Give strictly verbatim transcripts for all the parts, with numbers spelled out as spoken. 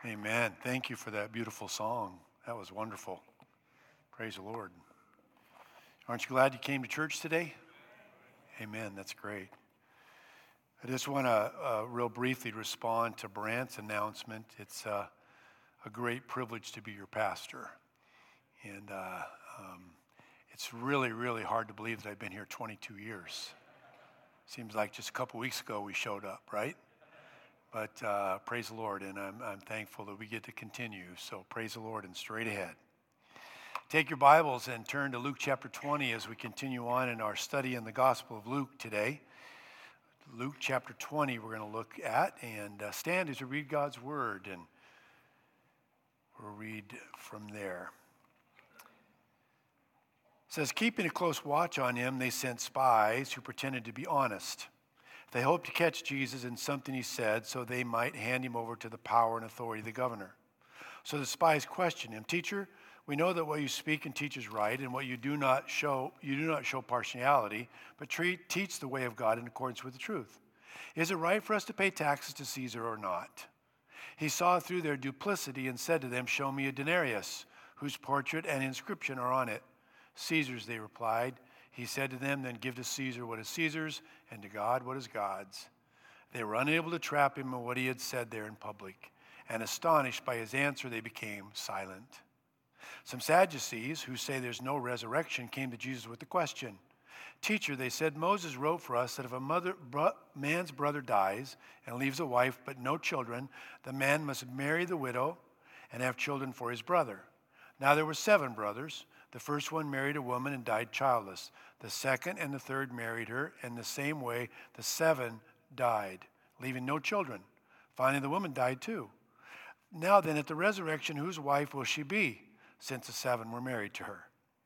Amen. Thank you for that beautiful song. That was wonderful. Praise the Lord. Aren't you glad you came to church today? Amen. That's great. I just want to uh, real briefly respond to Brant's announcement. It's uh, a great privilege to be your pastor. And uh, um, it's really, really hard to believe that I've been here twenty-two years. Seems like just a couple weeks ago we showed up, right? But uh, praise the Lord, and I'm, I'm thankful that we get to continue. So praise the Lord and straight ahead. Take your Bibles and turn to Luke chapter twenty as we continue on in our study in the Gospel of Luke today. Luke chapter twenty we're going to look at, and uh, stand as we read God's Word, and we'll read from there. It says, keeping a close watch on him, they sent spies who pretended to be honest. They hoped to catch Jesus in something he said so they might hand him over to the power and authority of the governor. So the spies questioned him, Teacher, we know that what you speak and teach is right, and what you do not show, you do not show partiality, but treat, teach the way of God in accordance with the truth. Is it right for us to pay taxes to Caesar or not? He saw through their duplicity and said to them, Show me a denarius, whose portrait and inscription are on it. Caesar's, they replied. He said to them, Then give to Caesar what is Caesar's, and to God what is God's. They were unable to trap him in what he had said there in public, and astonished by his answer, they became silent. Some Sadducees, who say there's no resurrection, came to Jesus with the question. Teacher, they said, Moses wrote for us that if a mother, bro, man's brother dies and leaves a wife but no children, the man must marry the widow and have children for his brother. Now there were seven brothers. The first one married a woman and died childless. The second and the third married her, and the same way the seven died, leaving no children. Finally, the woman died too. Now then, at the resurrection, whose wife will she be, since the seven were married to her?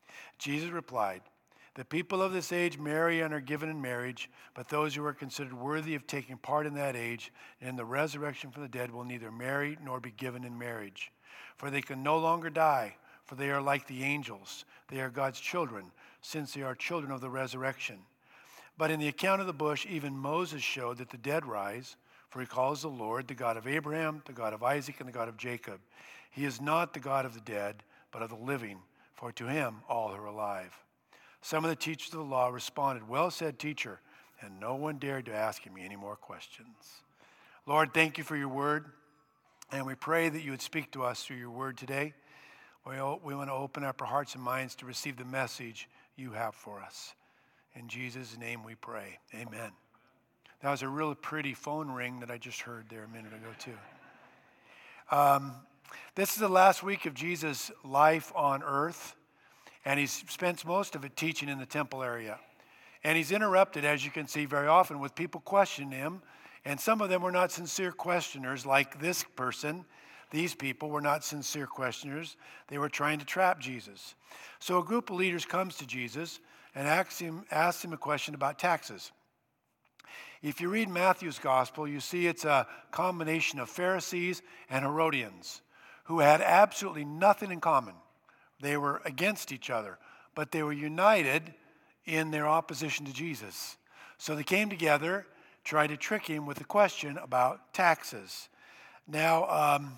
Jesus replied, The people of this age marry and are given in marriage, but those who are considered worthy of taking part in that age and in the resurrection from the dead will neither marry nor be given in marriage. For they can no longer die, for they are like the angels. They are God's children, since they are children of the resurrection. But in the account of the bush, even Moses showed that the dead rise, for he calls the Lord the God of Abraham, the God of Isaac, and the God of Jacob. He is not the God of the dead, but of the living, for to him all are alive. Some of the teachers of the law responded, Well said, teacher, and no one dared to ask him any more questions. Lord, thank you for your word, and we pray that you would speak to us through your word today. We, we want to open up our hearts and minds to receive the message you have for us. In Jesus' name we pray. Amen. That was a really pretty phone ring that I just heard there a minute ago, too. Um, this is the last week of Jesus' life on earth, and he spends most of it teaching in the temple area. And he's interrupted, as you can see, very often with people questioning him, and some of them were not sincere questioners like this person. These people were not sincere questioners. They were trying to trap Jesus. So a group of leaders comes to Jesus and asks him, asks him a question about taxes. If you read Matthew's gospel, you see it's a combination of Pharisees and Herodians who had absolutely nothing in common. They were against each other, but they were united in their opposition to Jesus. So they came together, tried to trick him with a question about taxes. Now, um,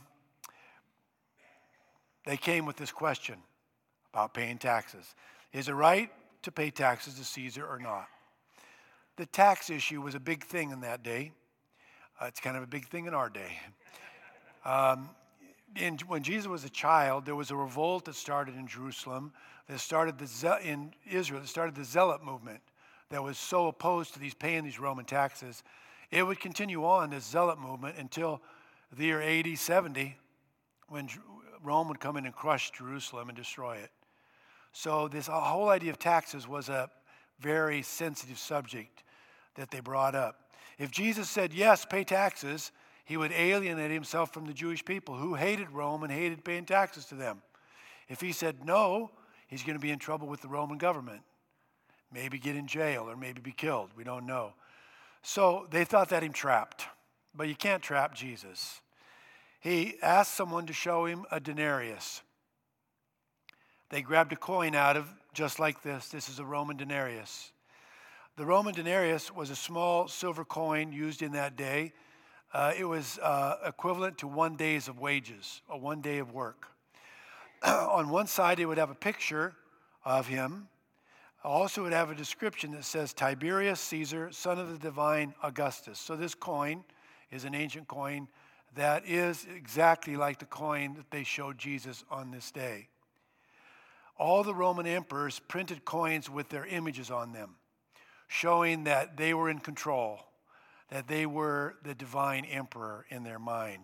They came with this question about paying taxes. Is it right to pay taxes to Caesar or not? The tax issue was a big thing in that day. Uh, it's kind of a big thing in our day. Um, in, when Jesus was a child, there was a revolt that started in Jerusalem, that started the Ze- in Israel, that started the Zealot movement that was so opposed to these paying these Roman taxes. It would continue on, this Zealot movement, until the year A D seventy, when Rome would come in and crush Jerusalem and destroy it. So this whole idea of taxes was a very sensitive subject that they brought up. If Jesus said, yes, pay taxes, he would alienate himself from the Jewish people who hated Rome and hated paying taxes to them. If he said no, he's going to be in trouble with the Roman government. Maybe get in jail or maybe be killed. We don't know. So they thought that him trapped. But you can't trap Jesus. He asked someone to show him a denarius. They grabbed a coin out of, just like this. This is a Roman denarius. The Roman denarius was a small silver coin used in that day. Uh, it was uh, equivalent to one day's of wages, or one day of work. On one side, it would have a picture of him. Also, it would have a description that says Tiberius Caesar, son of the divine Augustus. So this coin is an ancient coin that is exactly like the coin that they showed Jesus on this day. All the Roman emperors printed coins with their images on them, showing that they were in control, that they were the divine emperor in their mind.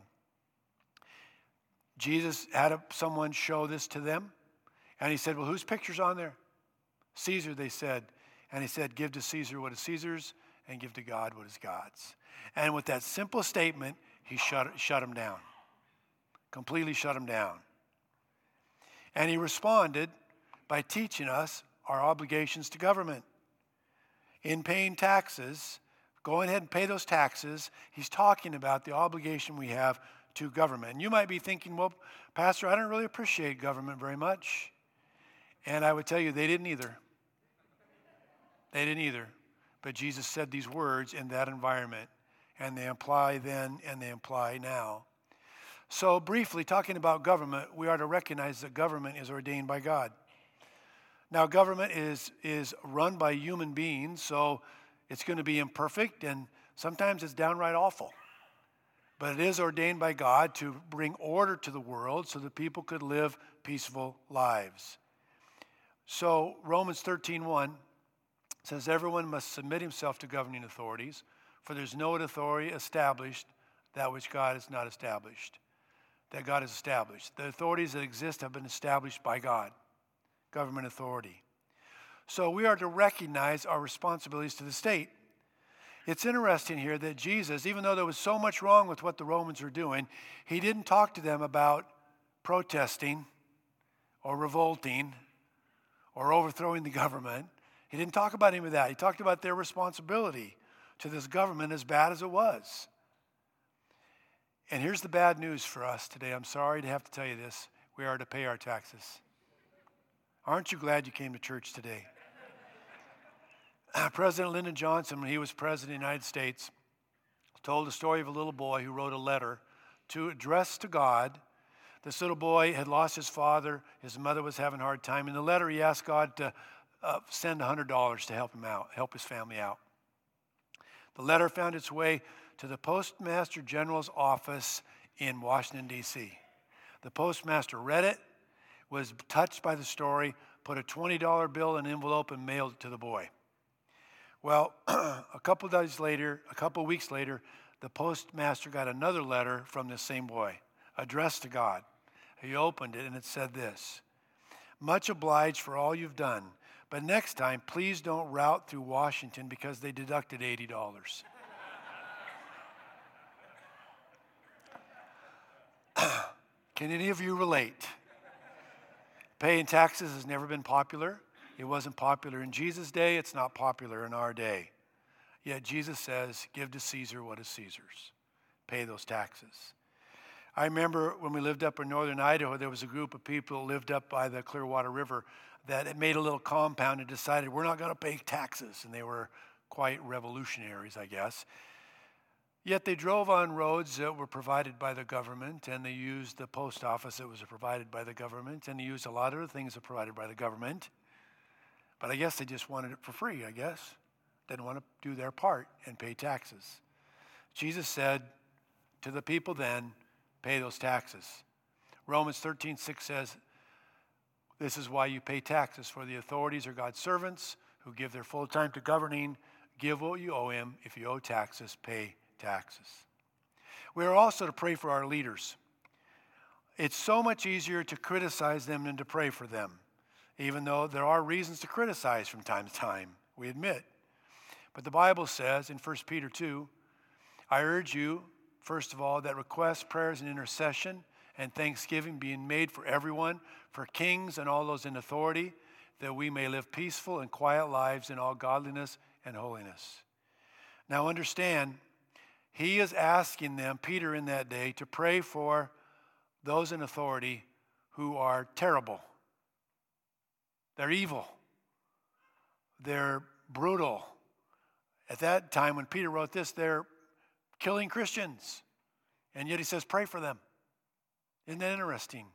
Jesus had a, someone show this to them, and he said, well, whose picture's on there? Caesar, they said. And he said, give to Caesar what is Caesar's, and give to God what is God's. And with that simple statement, he shut, shut him down, completely shut him down. And he responded by teaching us our obligations to government. In paying taxes, go ahead and pay those taxes. He's talking about the obligation we have to government. And you might be thinking, well, Pastor, I don't really appreciate government very much. And I would tell you, they didn't either. They didn't either. But Jesus said these words in that environment, and they apply then and they apply now. So briefly, talking about government, we are to recognize that government is ordained by God. Now, government is, is run by human beings, so it's going to be imperfect, and sometimes it's downright awful. But it is ordained by God to bring order to the world so that people could live peaceful lives. So Romans thirteen one says, everyone must submit himself to governing authorities, for there's no authority established that which God has not established, that God has established. The authorities that exist have been established by God, government authority. So we are to recognize our responsibilities to the state. It's interesting here that Jesus, even though there was so much wrong with what the Romans were doing, he didn't talk to them about protesting or revolting or overthrowing the government. He didn't talk about any of that. He talked about their responsibility to this government, as bad as it was. And here's the bad news for us today. I'm sorry to have to tell you this. We are to pay our taxes. Aren't you glad you came to church today? President Lyndon Johnson, when he was president of the United States, told the story of a little boy who wrote a letter to address to God. This little boy had lost his father. His mother was having a hard time. In the letter, he asked God to uh, send one hundred dollars to help him out, help his family out. The letter found its way to the Postmaster General's office in Washington, D C The postmaster read it, was touched by the story, put a twenty dollar bill in an envelope and mailed it to the boy. Well, a couple of days later, a couple of weeks later, the postmaster got another letter from this same boy, addressed to God. He opened it and it said this: much obliged for all you've done, but next time, please don't route through Washington because they deducted eighty dollars. Can any of you relate? Paying taxes has never been popular. It wasn't popular in Jesus' day. It's not popular in our day. Yet Jesus says, give to Caesar what is Caesar's. Pay those taxes. I remember when we lived up in northern Idaho, there was a group of people who lived up by the Clearwater River that had made a little compound and decided we're not going to pay taxes. And they were quite revolutionaries, I guess. Yet they drove on roads that were provided by the government, and they used the post office that was provided by the government, and they used a lot of other things that were provided by the government. But I guess they just wanted it for free, I guess. Didn't want to do their part and pay taxes. Jesus said to the people then, pay those taxes. Romans thirteen six says, this is why you pay taxes, for the authorities are God's servants who give their full time to governing. Give what you owe him. If you owe taxes, pay taxes. We are also to pray for our leaders. It's so much easier to criticize them than to pray for them, even though there are reasons to criticize from time to time, we admit. But the Bible says in First Peter two, I urge you, first of all, that requests, prayers, and intercession and thanksgiving being made for everyone, for kings and all those in authority, that we may live peaceful and quiet lives in all godliness and holiness. Now understand, he is asking them, Peter in that day, to pray for those in authority who are terrible. They're evil. They're brutal. At that time, when Peter wrote this, they're killing Christians. And yet he says, pray for them. Isn't that interesting?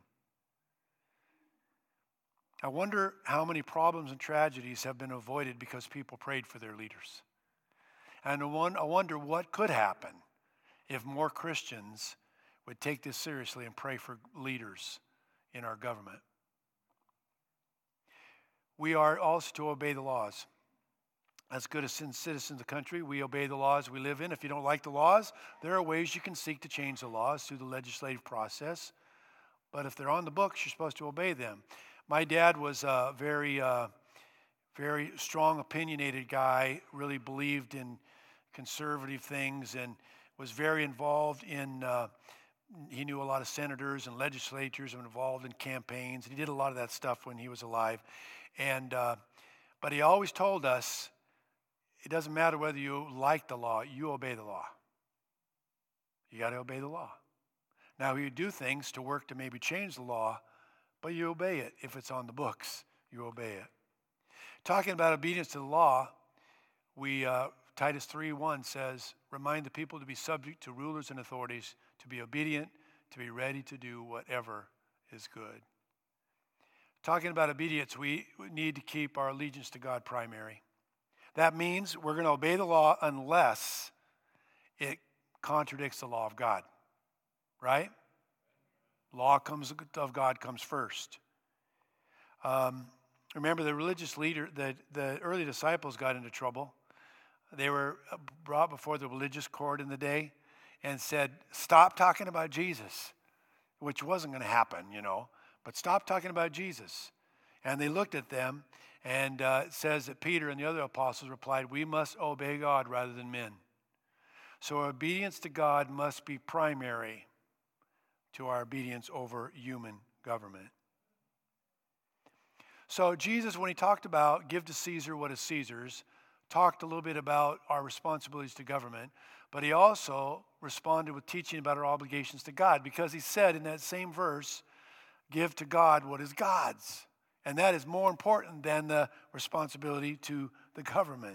I wonder how many problems and tragedies have been avoided because people prayed for their leaders. And I wonder what could happen if more Christians would take this seriously and pray for leaders in our government. We are also to obey the laws. As good as citizens of the country, we obey the laws we live in. If you don't like the laws, there are ways you can seek to change the laws through the legislative process. But if they're on the books, you're supposed to obey them. My dad was a very, uh, very strong, opinionated guy, really believed in conservative things and was very involved in, uh, he knew a lot of senators and legislatures and involved in campaigns. He did a lot of that stuff when he was alive. And uh, but he always told us, it doesn't matter whether you like the law, you obey the law. You got to obey the law. Now, you do things to work to maybe change the law, but you obey it. If it's on the books, you obey it. Talking about obedience to the law, we uh, Titus three one says, remind the people to be subject to rulers and authorities, to be obedient, to be ready to do whatever is good. Talking about obedience, we need to keep our allegiance to God primary. That means we're going to obey the law unless it contradicts the law of God, right? Law comes of God comes first. Um, remember, the religious leader, the, the early disciples got into trouble. They were brought before the religious court in the day and said, stop talking about Jesus, which wasn't going to happen, you know, but stop talking about Jesus. And they looked at them, and uh, it says that Peter and the other apostles replied, we must obey God rather than men. So our obedience to God must be primary to our obedience over human government. So Jesus, when he talked about give to Caesar what is Caesar's, talked a little bit about our responsibilities to government, but he also responded with teaching about our obligations to God, because he said in that same verse, give to God what is God's. And that is more important than the responsibility to the government.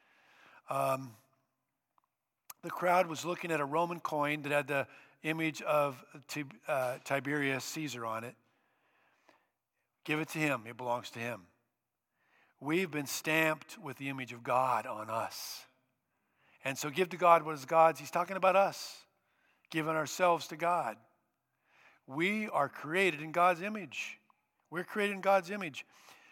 Um, the crowd was looking at a Roman coin that had the image of uh, Tiberius Caesar on it. Give it to him. It belongs to him. We've been stamped with the image of God on us. And so give to God what is God's. He's talking about us, giving ourselves to God. We are created in God's image. We're created in God's image.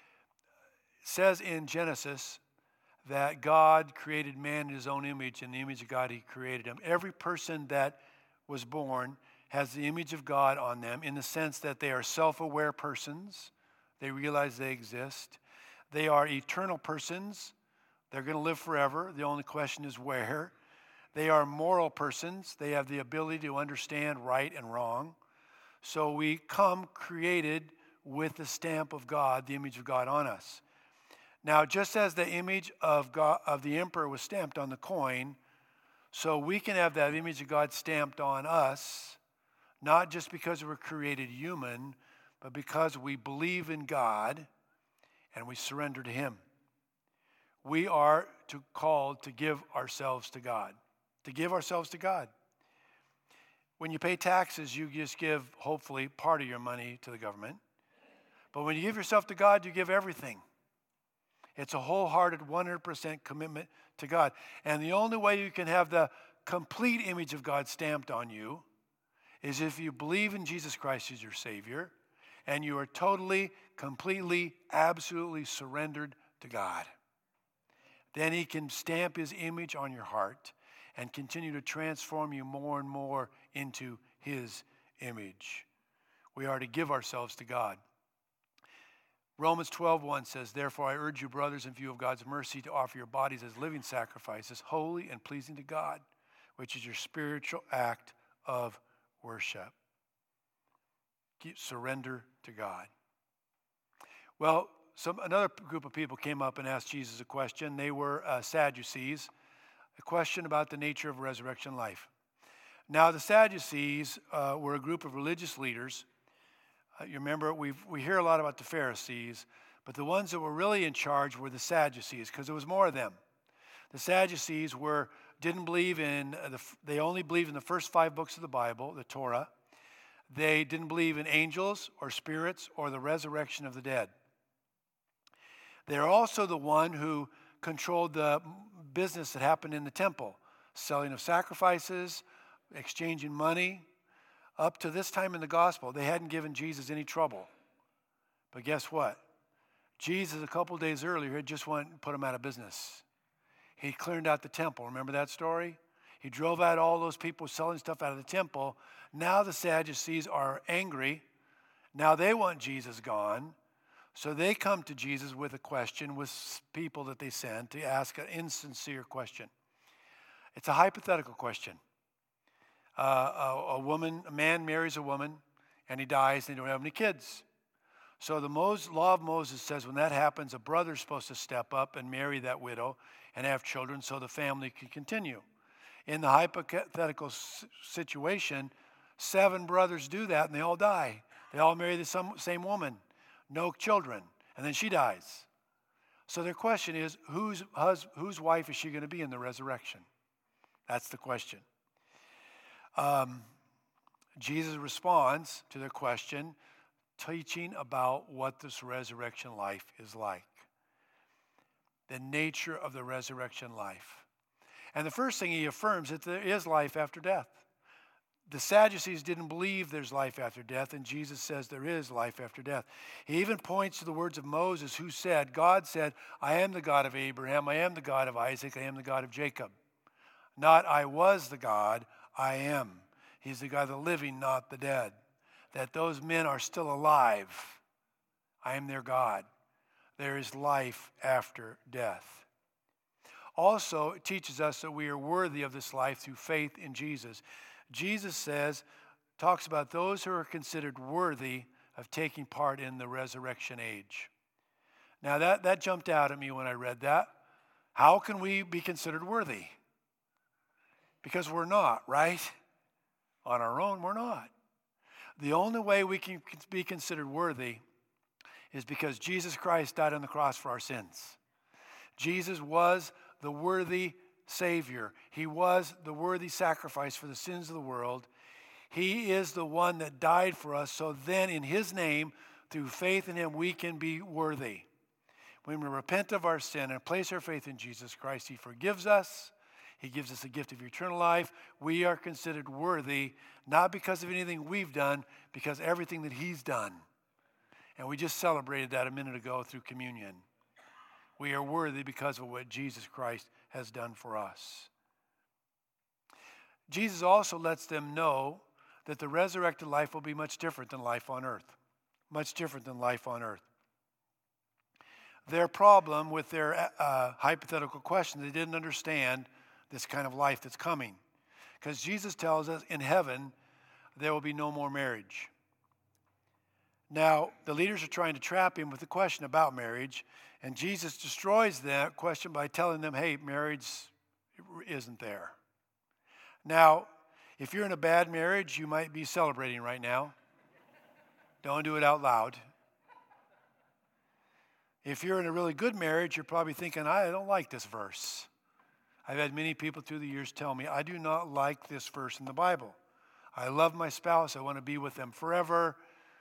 It says in Genesis that God created man in his own image. In the image of God, he created him. Every person that was born has the image of God on them in the sense that they are self-aware persons. They realize they exist. They are eternal persons. They're going to live forever. The only question is where. They are moral persons. They have the ability to understand right and wrong. So we come created with the stamp of God, the image of God on us. Now, just as the image of God, of the emperor was stamped on the coin, so we can have that image of God stamped on us, not just because we're created human, but because we believe in God and we surrender to him. We are to, called to give ourselves to God, to give ourselves to God. When you pay taxes, you just give, hopefully, part of your money to the government. But when you give yourself to God, you give everything. It's a wholehearted one hundred percent commitment to God. And the only way you can have the complete image of God stamped on you is if you believe in Jesus Christ as your Savior and you are totally, completely, absolutely surrendered to God. Then he can stamp his image on your heart and continue to transform you more and more into his image. We are to give ourselves to God. Romans twelve one says, therefore I urge you, brothers, in view of God's mercy, to offer your bodies as living sacrifices, holy and pleasing to God, which is your spiritual act of worship. Keep, surrender to God. Well, some another group of people came up and asked Jesus a question. They were uh, Sadducees, a question about the nature of resurrection life. Now, the Sadducees uh, were a group of religious leaders. Uh, you remember, we we hear a lot about the Pharisees, but the ones that were really in charge were the Sadducees, because there was more of them. The Sadducees were didn't believe in, the, they only believed in the first five books of the Bible, the Torah. They didn't believe in angels or spirits or the resurrection of the dead. They're also the one who controlled the business that happened in the temple, selling of sacrifices, exchanging money. Up to this time in the gospel, they hadn't given Jesus any trouble. But guess what? Jesus, a couple days earlier, had just went and put them out of business. He cleared out the temple. Remember that story? He drove out all those people selling stuff out of the temple. Now the Sadducees are angry. Now they want Jesus gone. So they come to Jesus with a question, with people that they send to ask an insincere question. It's a hypothetical question. Uh, a, a woman, a man marries a woman, and he dies, and they don't have any kids. So the Moses, law of Moses says when that happens, a brother's supposed to step up and marry that widow and have children so the family can continue. In the hypothetical situation, seven brothers do that, and they all die. They all marry the same woman. No children, and then she dies. So their question is, whose, hus, whose wife is she going to be in the resurrection? That's the question. Um, Jesus responds to their question, teaching about what this resurrection life is like. The nature of the resurrection life. And the first thing he affirms is that there is life after death. The Sadducees didn't believe there's life after death, and Jesus says there is life after death. He even points to the words of Moses, who said, God said, I am the God of Abraham, I am the God of Isaac, I am the God of Jacob. Not I was the God, I am. He's the God of the living, not the dead. That those men are still alive. I am their God. There is life after death. Also, it teaches us that we are worthy of this life through faith in Jesus. Jesus says, talks about those who are considered worthy of taking part in the resurrection age. Now that, that jumped out at me when I read that. How can we be considered worthy? Because we're not, right? On our own, we're not. The only way we can be considered worthy is because Jesus Christ died on the cross for our sins. Jesus was the worthy Savior. He was the worthy sacrifice for the sins of the world. He is the one that died for us, so then in His name, through faith in Him, we can be worthy. When we repent of our sin and place our faith in Jesus Christ, He forgives us. He gives us the gift of eternal life. We are considered worthy, not because of anything we've done, because everything that He's done. And we just celebrated that a minute ago through communion. We are worthy because of what Jesus Christ has done for us. Jesus also lets them know that the resurrected life will be much different than life on earth. Much different than life on earth. Their problem with their uh, hypothetical question, they didn't understand this kind of life that's coming. Because Jesus tells us in heaven, there will be no more marriage. Now, the leaders are trying to trap him with a question about marriage, and Jesus destroys that question by telling them, hey, marriage isn't there. Now, if you're in a bad marriage, you might be celebrating right now. Don't do it out loud. If you're in a really good marriage, you're probably thinking, I don't like this verse. I've had many people through the years tell me, I do not like this verse in the Bible. I love my spouse. I want to be with them forever.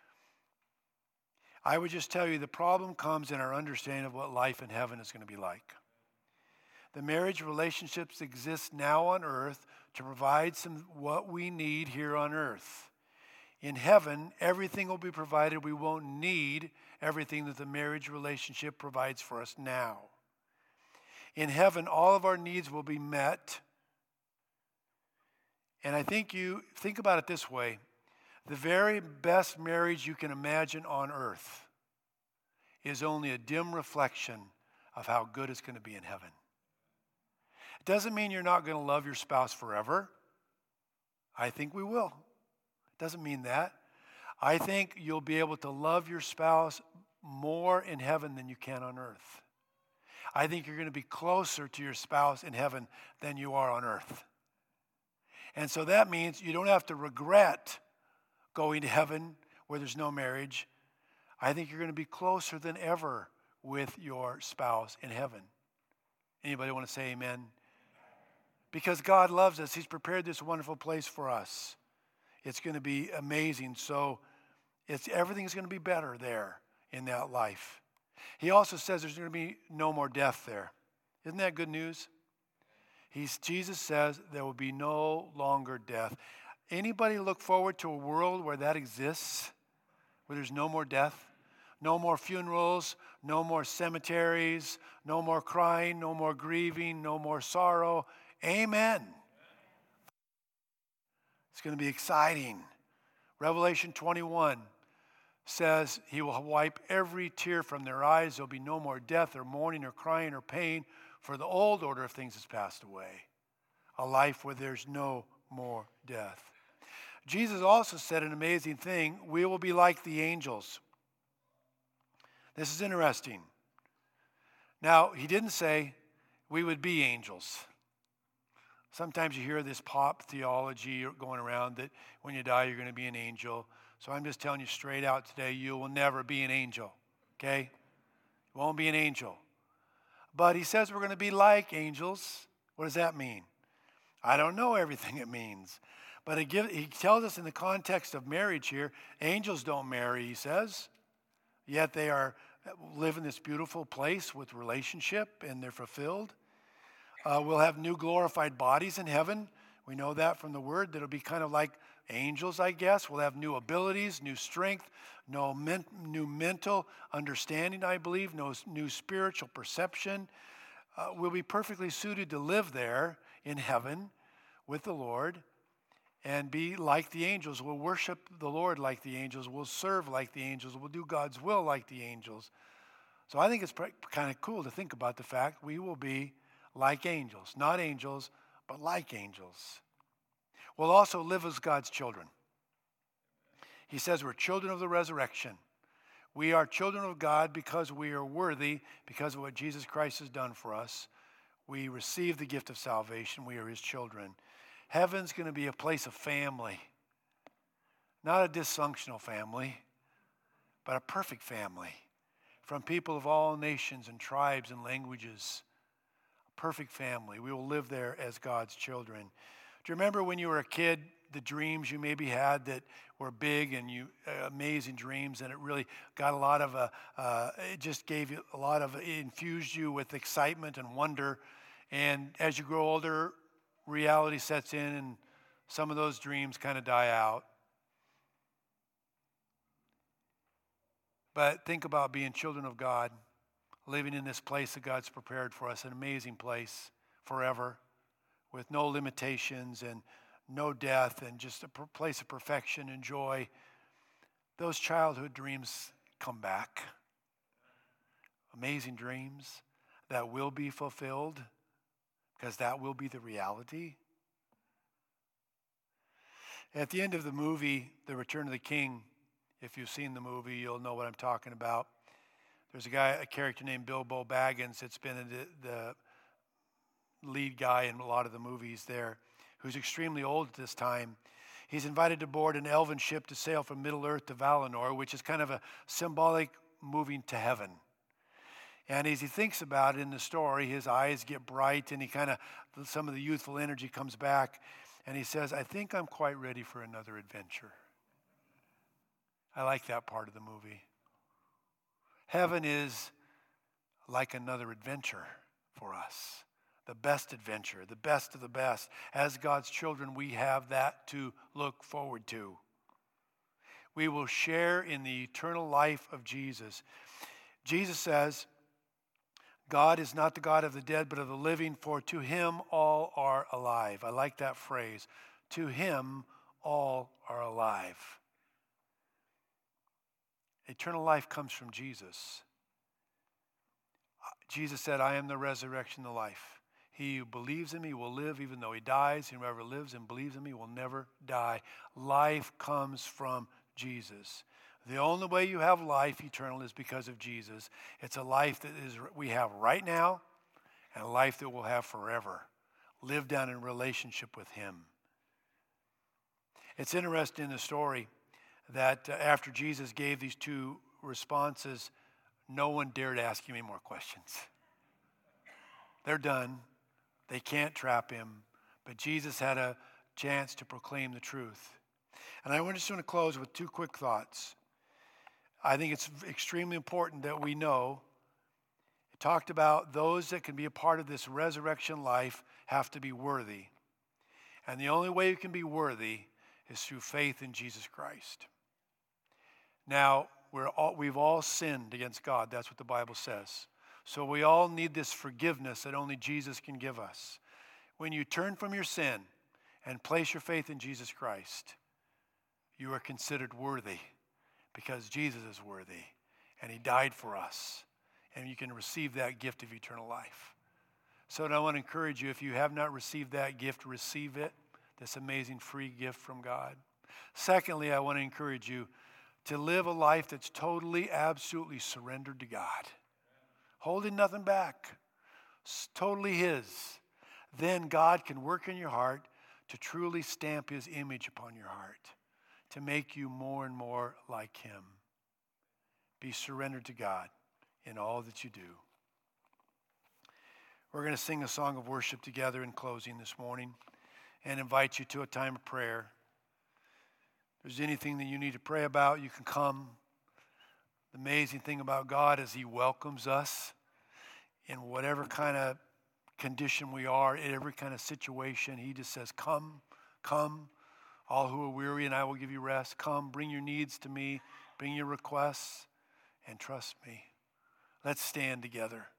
I would just tell you the problem comes in our understanding of what life in heaven is going to be like. The marriage relationships exist now on earth to provide some what we need here on earth. In heaven, everything will be provided. We won't need everything that the marriage relationship provides for us now. In heaven, all of our needs will be met. And I think you think about it this way. The very best marriage you can imagine on earth is only a dim reflection of how good it's going to be in heaven. It doesn't mean you're not going to love your spouse forever. I think we will. It doesn't mean that. I think you'll be able to love your spouse more in heaven than you can on earth. I think you're going to be closer to your spouse in heaven than you are on earth. And so that means you don't have to regret going to heaven where there's no marriage. I think you're going to be closer than ever with your spouse in heaven. Anybody want to say amen? Because God loves us, he's prepared this wonderful place for us. It's going to be amazing. So it's everything's going to be better there in that life. He also says there's going to be no more death there. Isn't that good news? He's, Jesus says there will be no longer death. Anybody look forward to a world where that exists? Where there's no more death? No more funerals, no more cemeteries, no more crying, no more grieving, no more sorrow. Amen. It's going to be exciting. Revelation twenty-one says he will wipe every tear from their eyes. There'll be no more death or mourning or crying or pain, for the old order of things has passed away. A life where there's no more death. Jesus also said an amazing thing. We will be like the angels. This is interesting. Now, he didn't say we would be angels. Sometimes you hear this pop theology going around that when you die, you're going to be an angel. So I'm just telling you straight out today, you will never be an angel, okay? You won't be an angel. But he says we're going to be like angels. What does that mean? I don't know everything it means. But it give, he tells us in the context of marriage here, angels don't marry, he says. Yet they are live in this beautiful place with relationship, and they're fulfilled. Uh, we'll have new glorified bodies in heaven. We know that from the word. That'll be kind of like angels, I guess. We'll have new abilities, new strength, no men, new mental understanding, I believe, no new spiritual perception. Uh, we'll be perfectly suited to live there in heaven with the Lord and be like the angels. We'll worship the Lord like the angels. We'll serve like the angels. We'll do God's will like the angels. So I think it's kind of cool to think about the fact we will be like angels. Not angels, but like angels. We'll also live as God's children. He says we're children of the resurrection. We are children of God because we are worthy, because of what Jesus Christ has done for us. We receive the gift of salvation. We are his children. Heaven's going to be a place of family. Not a dysfunctional family, but a perfect family. From people of all nations and tribes and languages. A perfect family. We will live there as God's children. Do you remember when you were a kid, the dreams you maybe had that were big and you uh, amazing dreams, and it really got a lot of, uh, uh, it just gave you a lot of, it infused you with excitement and wonder. And as you grow older, reality sets in and some of those dreams kind of die out. But think about being children of God, living in this place that God's prepared for us, an amazing place forever with no limitations and no death and just a place of perfection and joy. Those childhood dreams come back. Amazing dreams that will be fulfilled, because that will be the reality. At the end of the movie, The Return of the King, if you've seen the movie, you'll know what I'm talking about. There's a guy, a character named Bilbo Baggins that's been the, the lead guy in a lot of the movies there, who's extremely old at this time. He's invited to board an elven ship to sail from Middle-earth to Valinor, which is kind of a symbolic moving to heaven. And as he thinks about it in the story, his eyes get bright and he kind of, some of the youthful energy comes back. And he says, I think I'm quite ready for another adventure. I like that part of the movie. Heaven is like another adventure for us. The best adventure, the best of the best. As God's children, we have that to look forward to. We will share in the eternal life of Jesus. Jesus says, God is not the God of the dead, but of the living, for to him all are alive. I like that phrase. To him all are alive. Eternal life comes from Jesus. Jesus said, I am the resurrection, the life. He who believes in me will live even though he dies. And whoever lives and believes in me will never die. Life comes from Jesus. The only way you have life eternal is because of Jesus. It's a life that is we have right now and a life that we'll have forever. Live down in relationship with him. It's interesting in the story that uh, after Jesus gave these two responses, no one dared ask him any more questions. They're done. They can't trap him. But Jesus had a chance to proclaim the truth. And I just want to close with two quick thoughts. I think it's extremely important that we know, it talked about those that can be a part of this resurrection life have to be worthy. And the only way you can be worthy is through faith in Jesus Christ. Now, we're all, we've all sinned against God. That's what the Bible says. So we all need this forgiveness that only Jesus can give us. When you turn from your sin and place your faith in Jesus Christ, you are considered worthy because Jesus is worthy and he died for us. And you can receive that gift of eternal life. So I want to encourage you, if you have not received that gift, receive it, this amazing free gift from God. Secondly, I want to encourage you to live a life that's totally, absolutely surrendered to God, holding nothing back, it's totally his. Then God can work in your heart to truly stamp his image upon your heart, to make you more and more like him. Be surrendered to God in all that you do. We're going to sing a song of worship together in closing this morning and invite you to a time of prayer. If there's anything that you need to pray about, you can come. The amazing thing about God is he welcomes us in whatever kind of condition we are, in every kind of situation. He just says, come, come, all who are weary, and I will give you rest. Come, bring your needs to me, bring your requests, and trust me. Let's stand together.